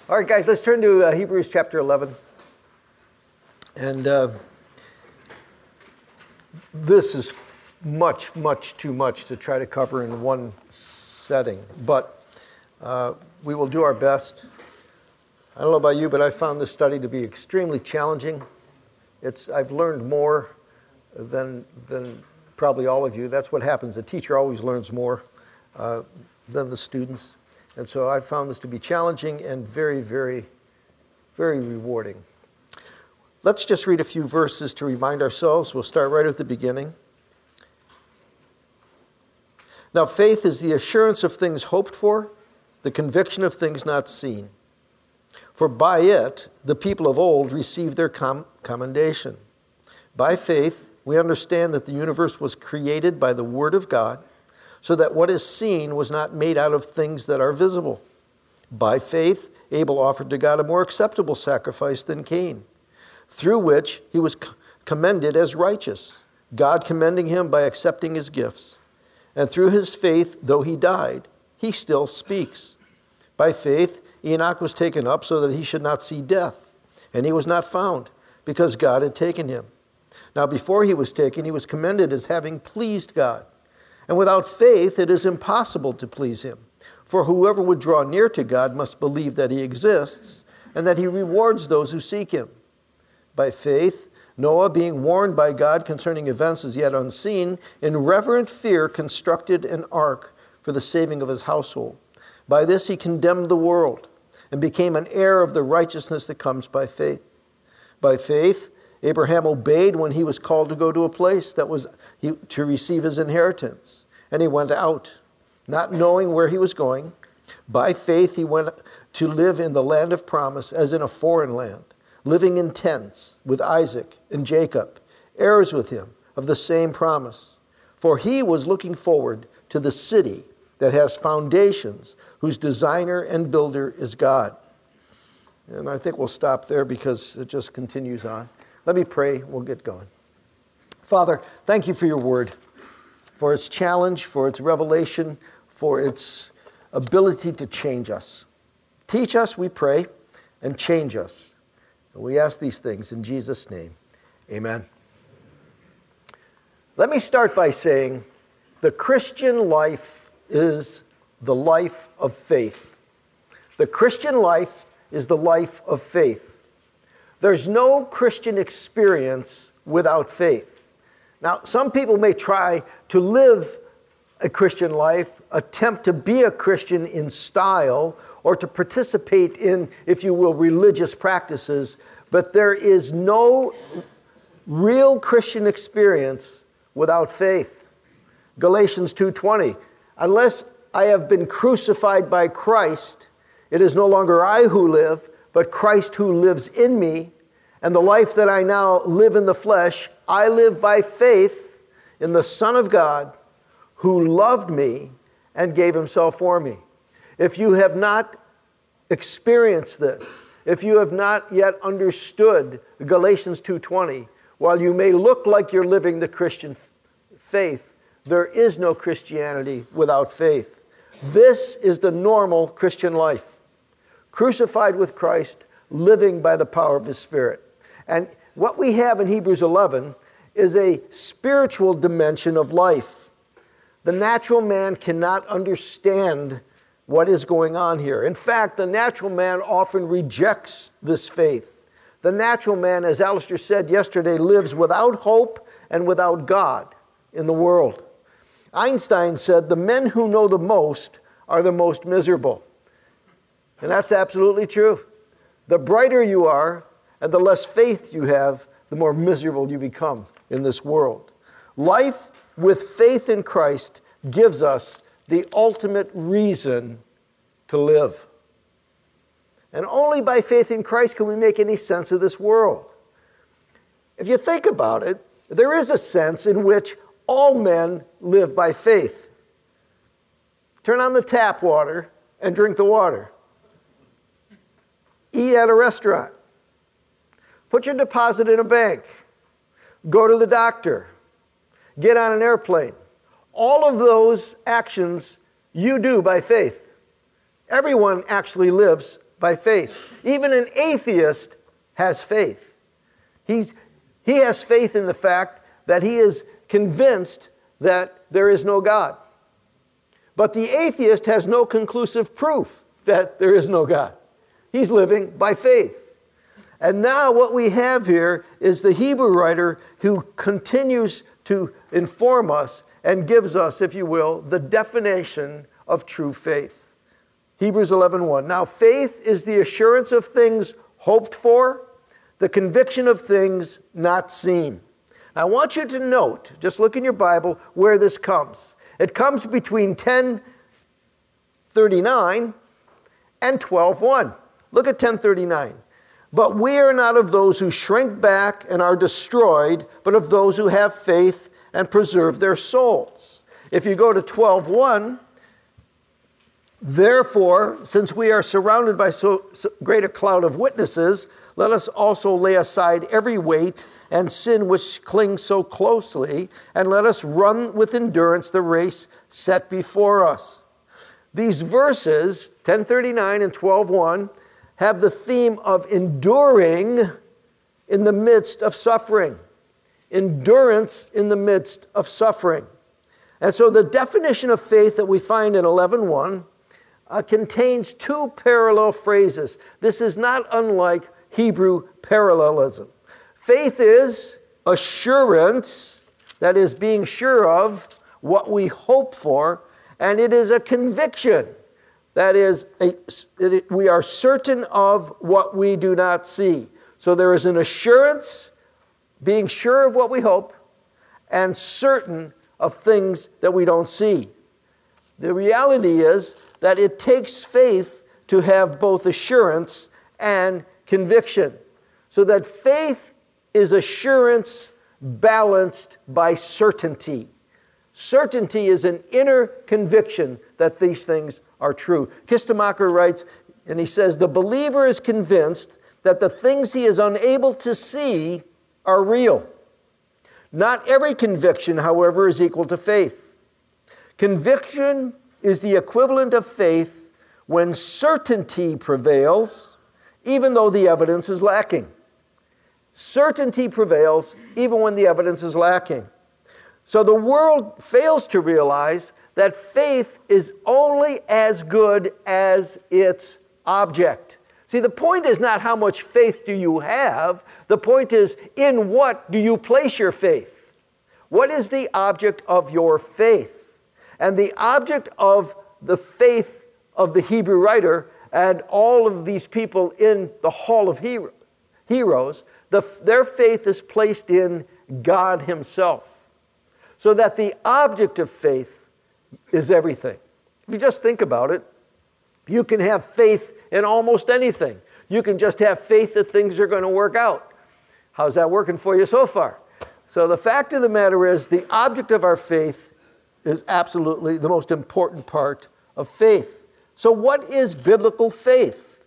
All right, guys, let's turn to Hebrews chapter 11. And this is much too much to try to cover in one setting. But we will do our best. I don't know about you, but I found this study to be extremely challenging. I've learned more than probably all of you. That's what happens. The teacher always learns more than the students. And so I found this to be challenging and very rewarding. Let's just read a few verses to remind ourselves. We'll start right at the beginning. Now, faith is the assurance of things hoped for, the conviction of things not seen. For by it, the people of old received their commendation. By faith, we understand that the universe was created by the Word of God, so that what is seen was not made out of things that are visible. By faith, Abel offered to God a more acceptable sacrifice than Cain, through which he was commended as righteous, God commending him by accepting his gifts. And through his faith, though he died, he still speaks. By faith, Enoch was taken up so that he should not see death, and he was not found, because God had taken him. Now before he was taken, he was commended as having pleased God. And without faith, it is impossible to please him. For whoever would draw near to God must believe that he exists, and that he rewards those who seek him. By faith, Noah, being warned by God concerning events as yet unseen, in reverent fear constructed an ark for the saving of his household. By this he condemned the world, and became an heir of the righteousness that comes by faith. By faith, Abraham obeyed when he was called to go to a place that was to receive his inheritance. And he went out, not knowing where he was going. By faith he went to live in the land of promise, as in a foreign land, living in tents with Isaac and Jacob, heirs with him of the same promise. For he was looking forward to the city that has foundations, whose designer and builder is God. And I think we'll stop there because it just continues on. Let me pray. We'll get going. Father, thank you for your word, for its challenge, for its revelation, for its ability to change us. Teach us, we pray, and change us. And we ask these things in Jesus' name. Amen. Let me start by saying the Christian life is the life of faith. The Christian life is the life of faith. There's no Christian experience without faith. Now, some people may try to live a Christian life, attempt to be a Christian in style, or to participate in, if you will, religious practices, but there is no real Christian experience without faith. Galatians 2:20, unless I have been crucified by Christ, it is no longer I who live, but Christ who lives in me, and the life that I now live in the flesh, I live by faith in the Son of God who loved me and gave himself for me. If you have not experienced this, if you have not yet understood Galatians 2:20, while you may look like you're living the Christian faith, there is no Christianity without faith. This is the normal Christian life. Crucified with Christ, living by the power of his Spirit. And what we have in Hebrews 11 is a spiritual dimension of life. The natural man cannot understand what is going on here. In fact, the natural man often rejects this faith. The natural man, as Alistair said yesterday, lives without hope and without God in the world. Einstein said, the men who know the most are the most miserable. And that's absolutely true. The brighter you are and the less faith you have, the more miserable you become in this world. Life with faith in Christ gives us the ultimate reason to live. And only by faith in Christ can we make any sense of this world. If you think about it, there is a sense in which all men live by faith. Turn on the tap water and drink the water. Eat at a restaurant. Put your deposit in a bank. Go to the doctor. Get on an airplane. All of those actions you do by faith. Everyone actually lives by faith. Even an atheist has faith. He has faith in the fact that he is convinced that there is no God. But the atheist has no conclusive proof that there is no God. He's living by faith. And now what we have here is the Hebrew writer who continues to inform us and gives us, if you will, the definition of true faith. Hebrews 11:1. Now faith is the assurance of things hoped for, the conviction of things not seen. I want you to note, just look in your Bible, where this comes. It comes between 10:39 and 12:1. Look at 10:39. But we are not of those who shrink back and are destroyed, but of those who have faith and preserve their souls. If you go to 12:1, therefore, since we are surrounded by so great a cloud of witnesses, let us also lay aside every weight and sin which clings so closely, and let us run with endurance the race set before us. These verses, 10:39 and 12:1, have the theme of enduring in the midst of suffering. Endurance in the midst of suffering. And so the definition of faith that we find in 11:1 contains two parallel phrases. This is not unlike Hebrew parallelism. Faith is assurance, that is being sure of what we hope for, and it is a conviction. That is, we are certain of what we do not see. So there is an assurance, being sure of what we hope, and certain of things that we don't see. The reality is that it takes faith to have both assurance and conviction. So that faith is assurance balanced by certainty. Certainty is an inner conviction that these things are true. Kistemacher writes, and he says, the believer is convinced that the things he is unable to see are real. Not every conviction, however, is equal to faith. Conviction is the equivalent of faith when certainty prevails, even though the evidence is lacking. Certainty prevails even when the evidence is lacking. So the world fails to realize that faith is only as good as its object. See, the point is not how much faith do you have. The point is, in what do you place your faith? What is the object of your faith? And the object of the faith of the Hebrew writer and all of these people in the Hall of Heroes, their faith is placed in God Himself. So that the object of faith is everything. If you just think about it, you can have faith in almost anything. You can just have faith that things are going to work out. How's that working for you so far? So the fact of the matter is, the object of our faith is absolutely the most important part of faith. So what is biblical faith?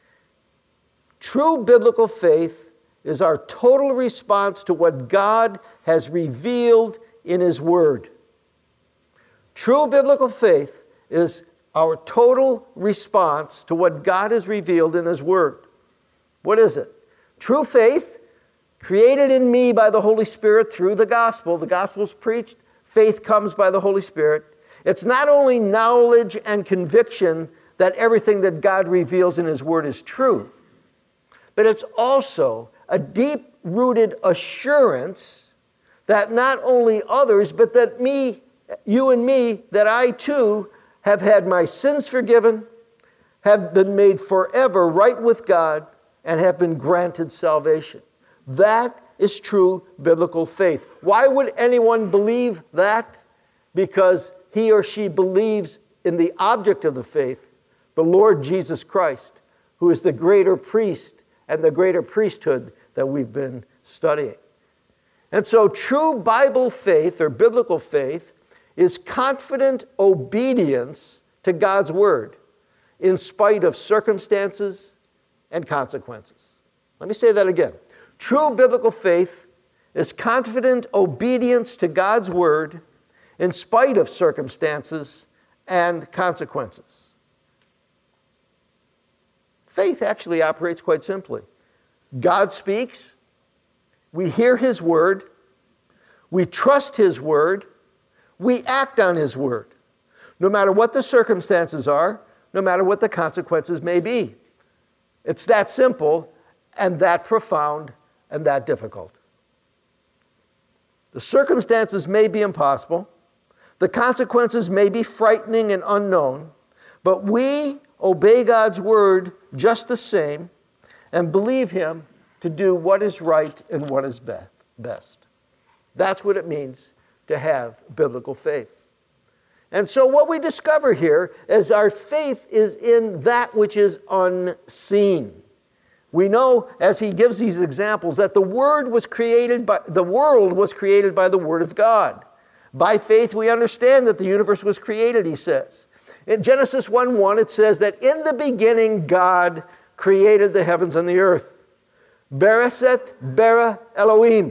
True biblical faith is our total response to what God has revealed in His Word. True biblical faith is our total response to what God has revealed in His Word. What is it? True faith, created in me by the Holy Spirit through the gospel. The gospel is preached. Faith comes by the Holy Spirit. It's not only knowledge and conviction that everything that God reveals in His Word is true, but it's also a deep-rooted assurance that not only others, but that you and me, that I too have had my sins forgiven, have been made forever right with God, and have been granted salvation. That is true biblical faith. Why would anyone believe that? Because he or she believes in the object of the faith, the Lord Jesus Christ, who is the greater priest and the greater priesthood that we've been studying. And so true Bible faith or biblical faith is confident obedience to God's Word in spite of circumstances and consequences. Let me say that again. True biblical faith is confident obedience to God's Word in spite of circumstances and consequences. Faith actually operates quite simply. God speaks, we hear His word, we trust His word, we act on His word, no matter what the circumstances are, no matter what the consequences may be. It's that simple and that profound and that difficult. The circumstances may be impossible, the consequences may be frightening and unknown, but we obey God's word just the same and believe Him to do what is right and what is best. That's what it means to have biblical faith. And so what we discover here is our faith is in that which is unseen. We know, as he gives these examples, that the world was created by the Word of God. By faith we understand that the universe was created, he says. In Genesis 1:1 it says that in the beginning God created the heavens and the earth. Bereset bara Elohim.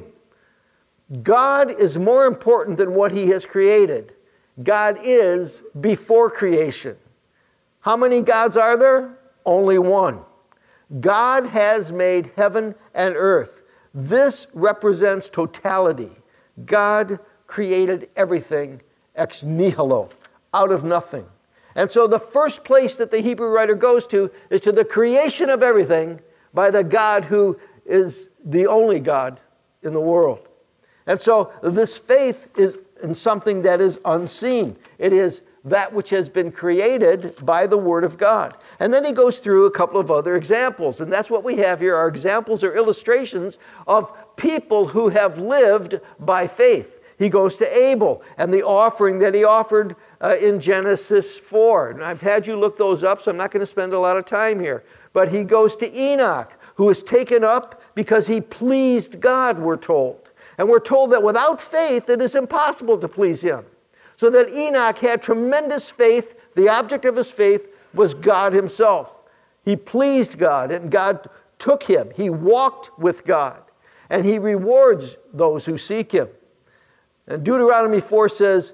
God is more important than what He has created. God is before creation. How many gods are there? Only one. God has made heaven and earth. This represents totality. God created everything ex nihilo, out of nothing. And so the first place that the Hebrew writer goes to is to the creation of everything by the God who is the only God in the world. And so this faith is in something that is unseen. It is that which has been created by the Word of God. And then he goes through a couple of other examples. And that's what we have here. Our examples are illustrations of people who have lived by faith. He goes to Abel and the offering that he offered in Genesis 4. And I've had you look those up, so I'm not going to spend a lot of time here. But he goes to Enoch, who was taken up because he pleased God, we're told. And we're told that without faith, it is impossible to please Him. So that Enoch had tremendous faith. The object of his faith was God Himself. He pleased God, and God took him. He walked with God, and He rewards those who seek Him. And Deuteronomy 4 says,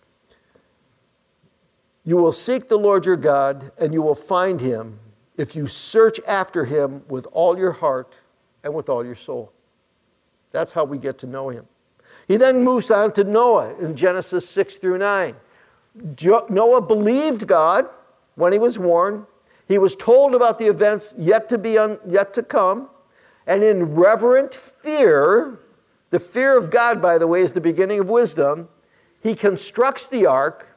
"You will seek the Lord your God, and you will find Him if you search after Him with all your heart and with all your soul." That's how we get to know Him. He then moves on to Noah in Genesis 6 through 9. Noah believed God when he was warned. He was told about the events yet to come. And in reverent fear, the fear of God, by the way, is the beginning of wisdom, he constructs the ark.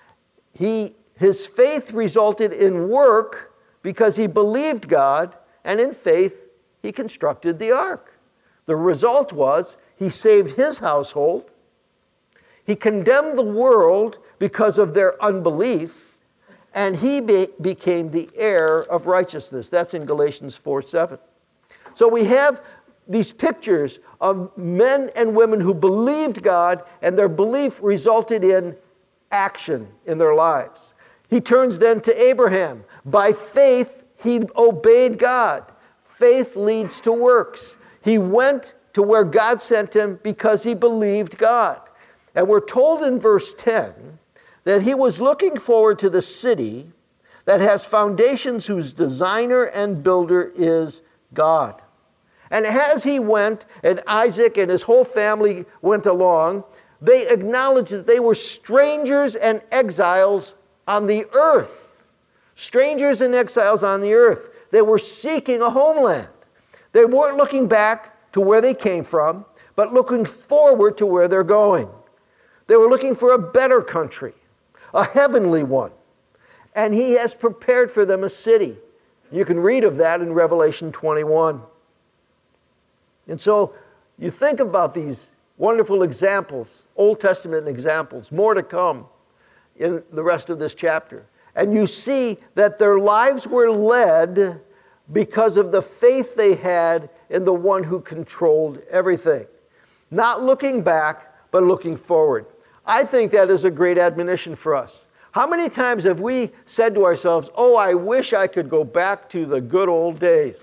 His faith resulted in work because he believed God, and in faith, he constructed the ark. The result was he saved his household. He condemned the world because of their unbelief, and he became the heir of righteousness. That's in Galatians 4:7. So we have these pictures of men and women who believed God, and their belief resulted in action in their lives. He turns then to Abraham. By faith, he obeyed God. Faith leads to works. He went to where God sent him because he believed God. And we're told in verse 10 that he was looking forward to the city that has foundations, whose designer and builder is God. And as he went, and Isaac and his whole family went along, they acknowledged that they were strangers and exiles on the earth. Strangers and exiles on the earth. They were seeking a homeland. They weren't looking back to where they came from, but looking forward to where they're going. They were looking for a better country, a heavenly one. And he has prepared for them a city. You can read of that in Revelation 21. And so you think about these wonderful examples, Old Testament examples, more to come in the rest of this chapter. And you see that their lives were led because of the faith they had in the one who controlled everything. Not looking back, but looking forward. I think that is a great admonition for us. How many times have we said to ourselves, "Oh, I wish I could go back to the good old days.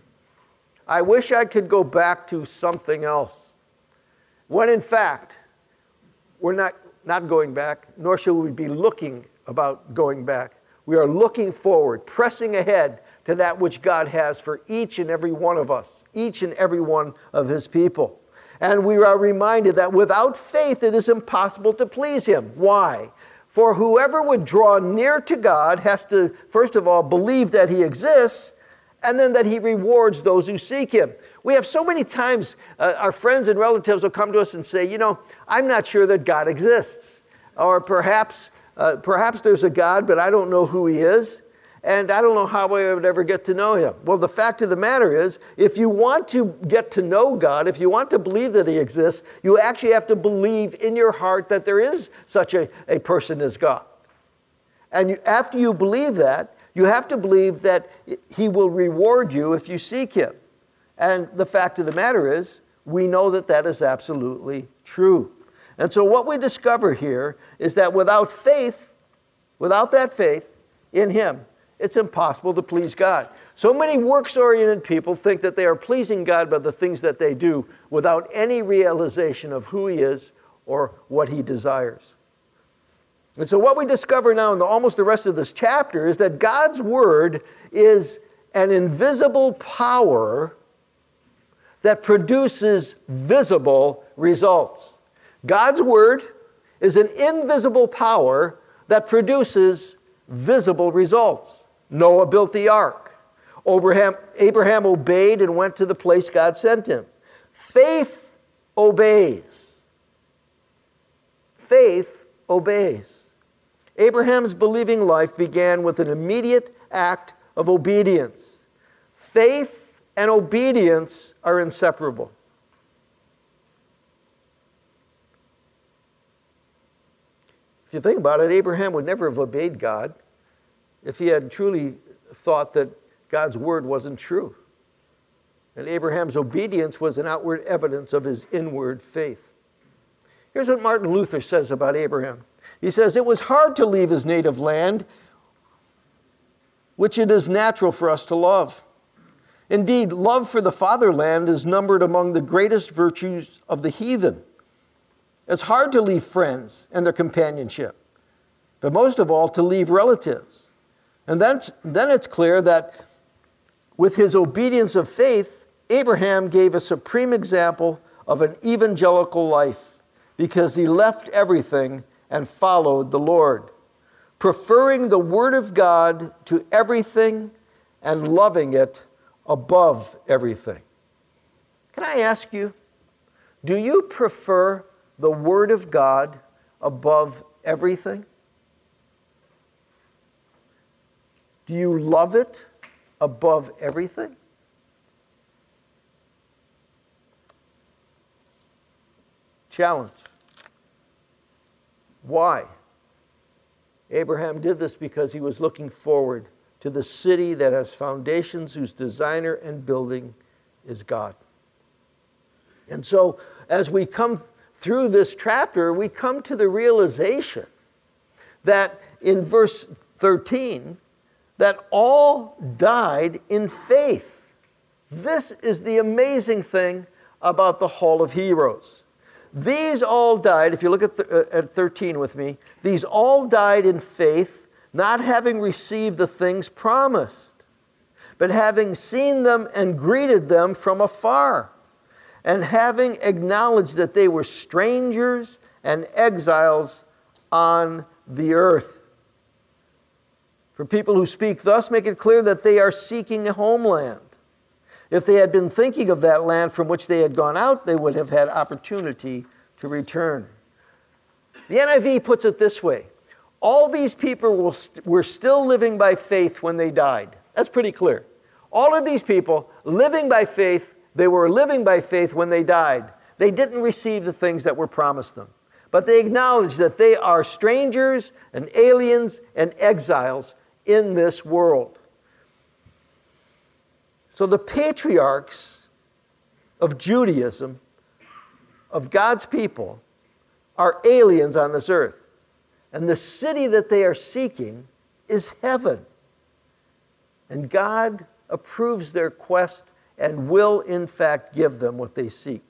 I wish I could go back to something else." When in fact, we're not going back, nor should we be looking about going back. We are looking forward, pressing ahead to that which God has for each and every one of us, each and every one of his people. And we are reminded that without faith it is impossible to please him. Why? For whoever would draw near to God has to, first of all, believe that he exists, and then that he rewards those who seek him. We have so many times our friends and relatives will come to us and say, I'm not sure that God exists. Or perhaps there's a God, but I don't know who he is. And I don't know how I would ever get to know him. Well, the fact of the matter is, if you want to get to know God, if you want to believe that he exists, you actually have to believe in your heart that there is such a person as God. And after you believe that, you have to believe that he will reward you if you seek him. And the fact of the matter is, we know that that is absolutely true. And so what we discover here is that without that faith in him, it's impossible to please God. So many works-oriented people think that they are pleasing God by the things that they do without any realization of who he is or what he desires. And so what we discover now in almost the rest of this chapter is that God's word is an invisible power that produces visible results. God's word is an invisible power that produces visible results. Noah built the ark. Abraham obeyed and went to the place God sent him. Faith obeys. Faith obeys. Abraham's believing life began with an immediate act of obedience. Faith and obedience are inseparable. If you think about it, Abraham would never have obeyed God if he had truly thought that God's word wasn't true. And Abraham's obedience was an outward evidence of his inward faith. Here's what Martin Luther says about Abraham. He says, "It was hard to leave his native land, which it is natural for us to love. Indeed, love for the fatherland is numbered among the greatest virtues of the heathen. It's hard to leave friends and their companionship, but most of all to leave relatives. And then it's clear that with his obedience of faith, Abraham gave a supreme example of an evangelical life because he left everything and followed the Lord, preferring the word of God to everything and loving it above everything." Can I ask you, do you prefer the word of God above everything? Do you love it above everything? Challenge. Why? Abraham did this because he was looking forward to the city that has foundations, whose designer and building is God. And so, as we come through this chapter, we come to the realization that in verse 13, that all died in faith. This is the amazing thing about the Hall of Heroes. These all died, if you look at 13 with me, these all died in faith, not having received the things promised, but having seen them and greeted them from afar, and having acknowledged that they were strangers and exiles on the earth. For people who speak thus make it clear that they are seeking a homeland. If they had been thinking of that land from which they had gone out, they would have had opportunity to return. The NIV puts it this way: all these people were still living by faith when they died. That's pretty clear. All of these people living by faith, they were living by faith when they died. They didn't receive the things that were promised them, but they acknowledged that they are strangers and aliens and exiles in this world. So the patriarchs of Judaism, of God's people, are aliens on this earth. And the city that they are seeking is heaven. And God approves their quest and will, in fact, give them what they seek.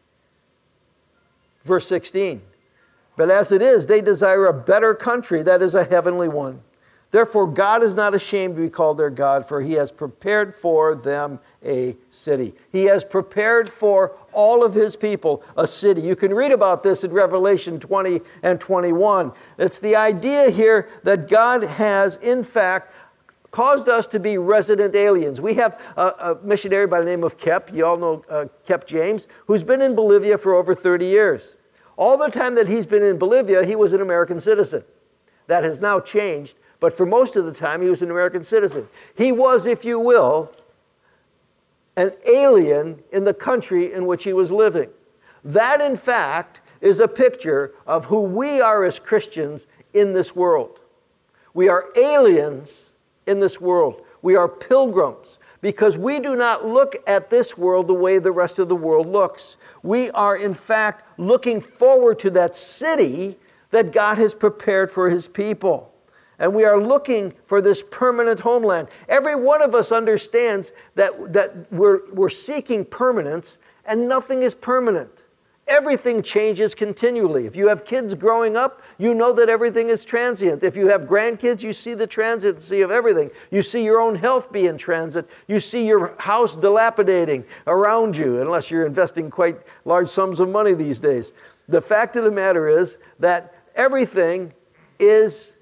Verse 16, "But as it is, they desire a better country, that is a heavenly one. Therefore, God is not ashamed to be called their God, for he has prepared for them a city. He has prepared for all of his people a city. You can read about this in Revelation 20 and 21. It's the idea here that God has, in fact, caused us to be resident aliens. We have a missionary by the name of Kep, you all know Kep James, who's been in Bolivia for over 30 years. All the time that he's been in Bolivia, he was an American citizen. That has now changed. But for most of the time, he was an American citizen. He was, if you will, an alien in the country in which he was living. That, in fact, is a picture of who we are as Christians in this world. We are aliens in this world. We are pilgrims because we do not look at this world the way the rest of the world looks. We are, in fact, looking forward to that city that God has prepared for his people. And we are looking for this permanent homeland. Every one of us understands that we're seeking permanence, and nothing is permanent. Everything changes continually. If you have kids growing up, you know that everything is transient. If you have grandkids, you see the transiency of everything. You see your own health be in transit. You see your house dilapidating around you, unless you're investing quite large sums of money these days. The fact of the matter is that everything is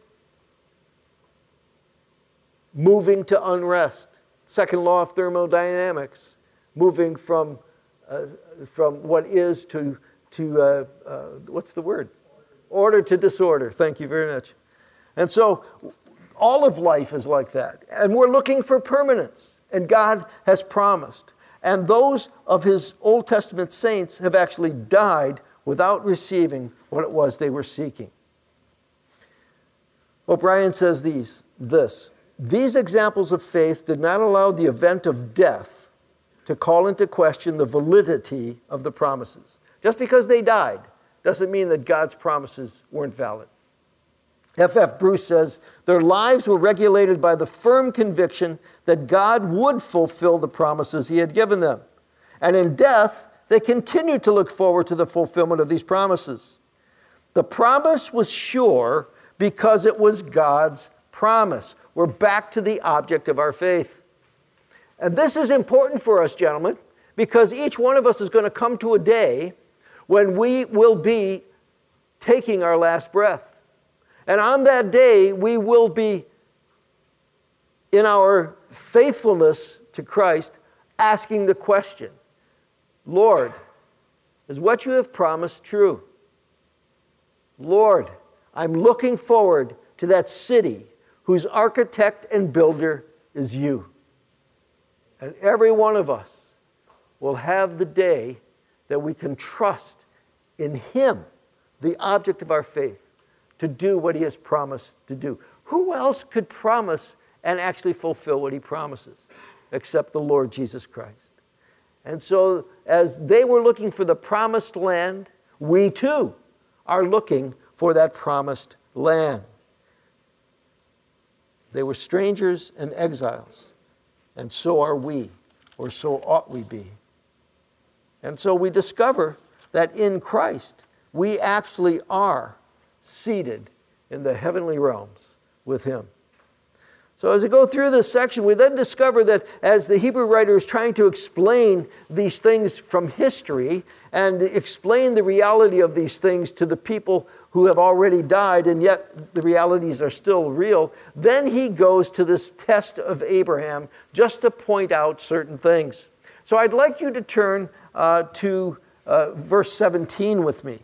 moving to unrest. Second law of thermodynamics, moving from what is to what's the word? Order to disorder. Thank you very much. And so all of life is like that. And we're looking for permanence. And God has promised. And those of his Old Testament saints have actually died without receiving what it was they were seeking. O'Brien says this. These examples of faith did not allow the event of death to call into question the validity of the promises. Just because they died doesn't mean that God's promises weren't valid. F.F. Bruce says, their lives were regulated by the firm conviction that God would fulfill the promises he had given them. And in death, they continued to look forward to the fulfillment of these promises. The promise was sure because it was God's promise. We're back to the object of our faith. And this is important for us, gentlemen, because each one of us is going to come to a day when we will be taking our last breath. And on that day, we will be, in our faithfulness to Christ, asking the question, Lord, is what you have promised true? Lord, I'm looking forward to that city whose architect and builder is you. And every one of us will have the day that we can trust in him, the object of our faith, to do what he has promised to do. Who else could promise and actually fulfill what he promises except the Lord Jesus Christ? And so as they were looking for the promised land, we too are looking for that promised land. They were strangers and exiles, and so are we, or so ought we be. And so we discover that in Christ, we actually are seated in the heavenly realms with him. So as we go through this section, we then discover that as the Hebrew writer is trying to explain these things from history and explain the reality of these things to the people who have already died, and yet the realities are still real, then he goes to this test of Abraham just to point out certain things. So I'd like you to turn to verse 17 with me.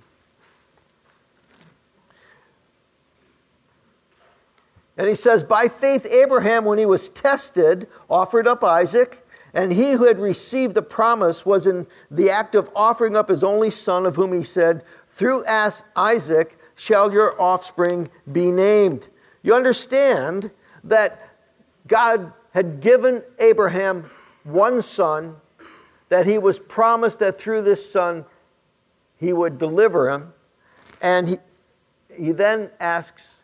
And he says, by faith Abraham, when he was tested, offered up Isaac, and he who had received the promise was in the act of offering up his only son, of whom he said, through Isaac shall your offspring be named. You understand that God had given Abraham one son, that he was promised that through this son he would deliver him, and he then asks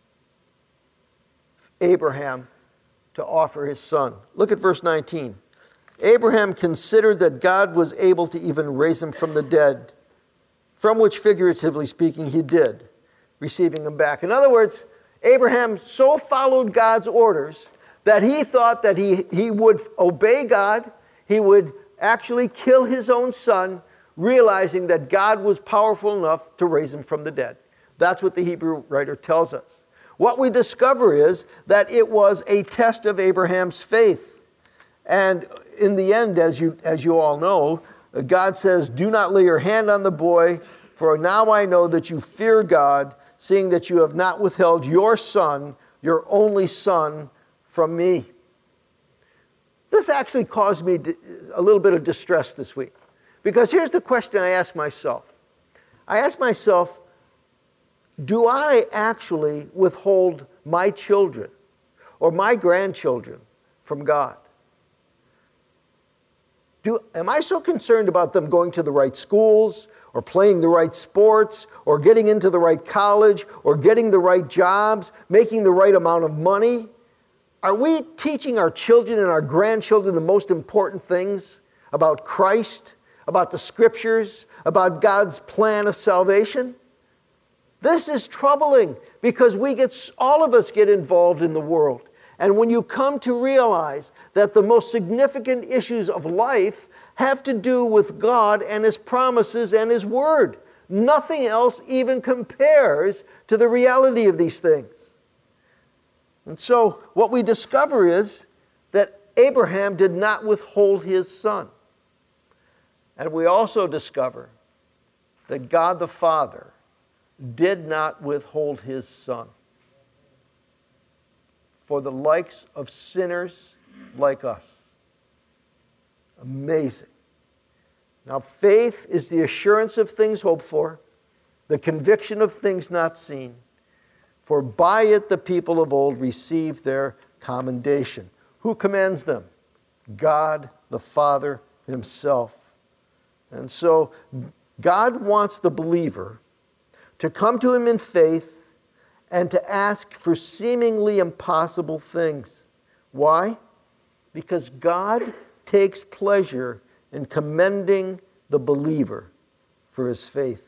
Abraham to offer his son. Look at verse 19. Abraham considered that God was able to even raise him from the dead, from which, figuratively speaking, he did, receiving him back. In other words, Abraham so followed God's orders that he thought that he would obey God, he would actually kill his own son, realizing that God was powerful enough to raise him from the dead. That's what the Hebrew writer tells us. What we discover is that it was a test of Abraham's faith. And in the end, as you all know, God says, "Do not lay your hand on the boy, for now I know that you fear God, seeing that you have not withheld your son, your only son, from me." This actually caused me a little bit of distress this week. Because here's the question I ask myself. I ask myself, do I actually withhold my children or my grandchildren from God? Am I so concerned about them going to the right schools or playing the right sports or getting into the right college or getting the right jobs, making the right amount of money? Are we teaching our children and our grandchildren the most important things about Christ, about the Scriptures, about God's plan of salvation? This is troubling because all of us get involved in the world. And when you come to realize that the most significant issues of life have to do with God and His promises and His Word, nothing else even compares to the reality of these things. And so what we discover is that Abraham did not withhold his son. And we also discover that God the Father did not withhold His Son for the likes of sinners like us. Amazing. Now, faith is the assurance of things hoped for, the conviction of things not seen. For by it the people of old received their commendation. Who commends them? God the Father Himself. And so God wants the believer to come to Him in faith and to ask for seemingly impossible things. Why? Because God takes pleasure in commending the believer for his faith.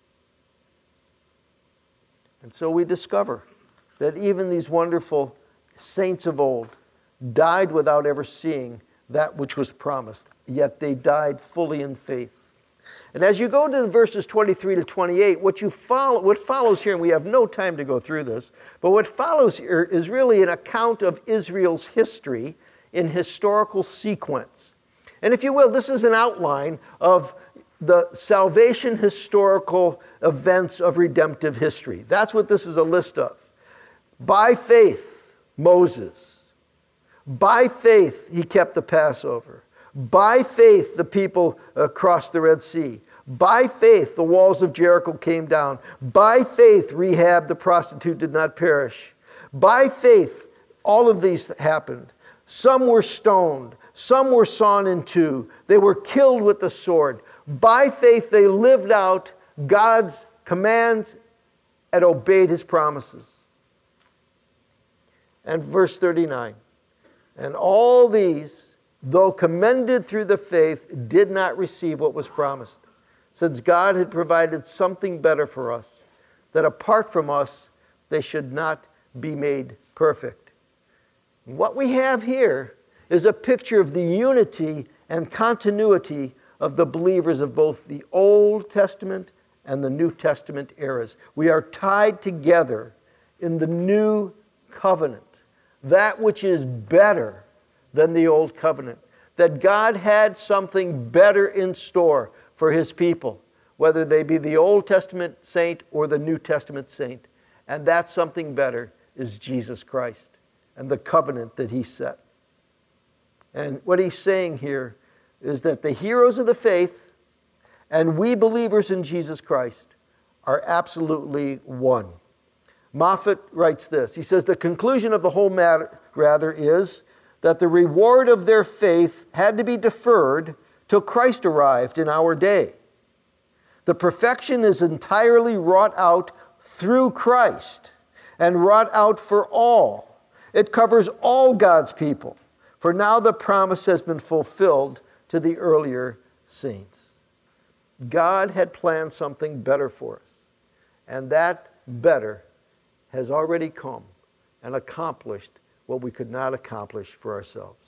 And so we discover that even these wonderful saints of old died without ever seeing that which was promised, yet they died fully in faith. And as you go to verses 23 to 28, what follows here, and we have no time to go through this, but what follows here is really an account of Israel's history in historical sequence. And if you will, this is an outline of the salvation historical events of redemptive history. That's what this is a list of. By faith, Moses. By faith, he kept the Passover. By faith, the people crossed the Red Sea. By faith, the walls of Jericho came down. By faith, Rahab the prostitute did not perish. By faith, all of these happened. Some were stoned. Some were sawn in two. They were killed with the sword. By faith, they lived out God's commands and obeyed His promises. And verse 39, and all these, though commended through the faith, did not receive what was promised, since God had provided something better for us, that apart from us, they should not be made perfect. What we have here is a picture of the unity and continuity of the believers of both the Old Testament and the New Testament eras. We are tied together in the new covenant, that which is better than the old covenant, that God had something better in store for His people, whether they be the Old Testament saint or the New Testament saint. And that something better is Jesus Christ and the covenant that He set. And what he's saying here is that the heroes of the faith and we believers in Jesus Christ are absolutely one. Moffat writes this. He says, the conclusion of the whole matter, rather, is that the reward of their faith had to be deferred till Christ arrived in our day. The perfection is entirely wrought out through Christ and wrought out for all. It covers all God's people. For now the promise has been fulfilled to the earlier saints. God had planned something better for us. And that better has already come and accomplished what we could not accomplish for ourselves.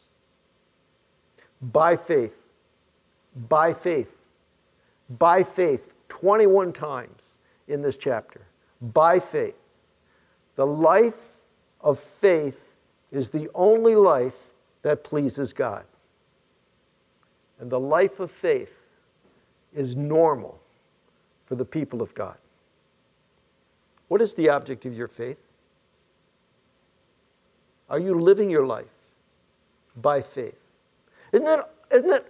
By faith, by faith, by faith, 21 times in this chapter. By faith. The life of faith is the only life that pleases God. And the life of faith is normal for the people of God. What is the object of your faith? Are you living your life by faith? Isn't it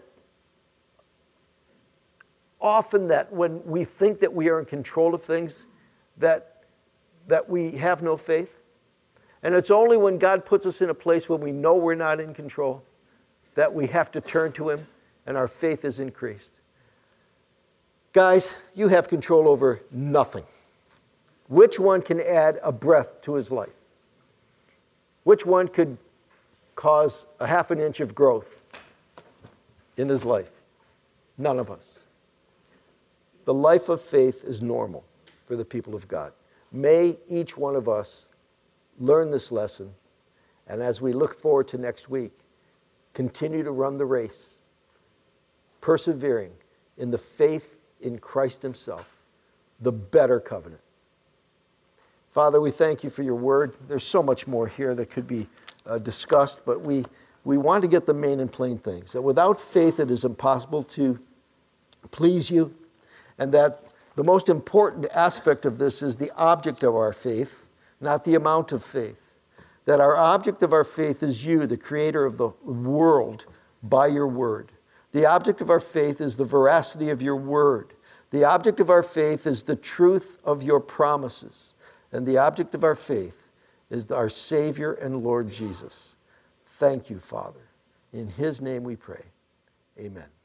often that when we think that we are in control of things, that we have no faith? And it's only when God puts us in a place when we know we're not in control that we have to turn to Him and our faith is increased. Guys, you have control over nothing. Which one can add a breath to his life? Which one could cause a half an inch of growth in his life? None of us. The life of faith is normal for the people of God. May each one of us learn this lesson, and as we look forward to next week, continue to run the race, persevering in the faith in Christ Himself, the better covenant. Father, we thank You for Your word. There's so much more here that could be discussed, but we want to get the main and plain things. That without faith it is impossible to please You, and that the most important aspect of this is the object of our faith, not the amount of faith. That our object of our faith is You, the creator of the world, by Your word. The object of our faith is the veracity of Your word. The object of our faith is the truth of Your promises. And the object of our faith is our Savior and Lord Jesus. Thank You, Father. In His name we pray. Amen.